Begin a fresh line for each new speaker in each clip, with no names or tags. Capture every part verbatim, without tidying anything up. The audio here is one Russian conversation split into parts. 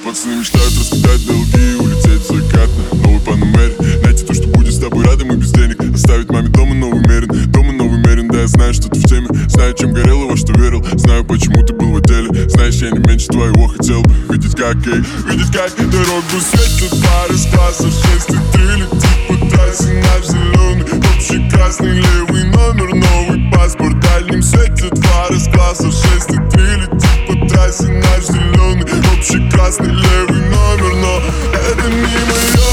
Пацаны мечтают раскидать долги и улететь в закат на новый Панамере. Найти то, что будет с тобой рядом и без денег. Оставить маме дома новый мерин, дома новый мерин. Да, я знаю, что ты в теме, знаю, чем горел и во что верил. Знаю, почему ты был в отделе. Знаешь, я не меньше твоего хотел бы видеть, как, эй, видеть, как дорогу светит пар из классов шесть и три. Летит по трассе наш зеленый, общий красный левый номер, новый паспорт. Дальним светит фар из классов шесть и три. Летит по трассе наш зеленый, общий красный левый номер, но это не мое.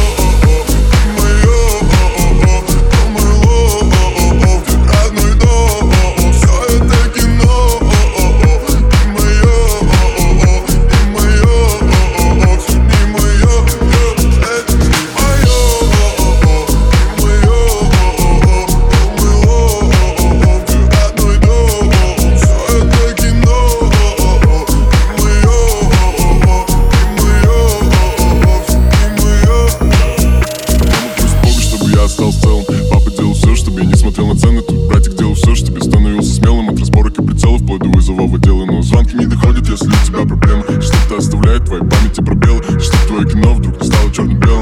Стал в целом. Папа делал все, чтобы я не смотрел на цены. Тут братик делал все, чтобы я становился смелым. От разборок и прицелов вплоть до вызова в отделы. Но звонки не доходят, если у тебя проблемы. Что-то оставляет в твоей памяти пробелы. Что твое кино вдруг не стало черно-белым.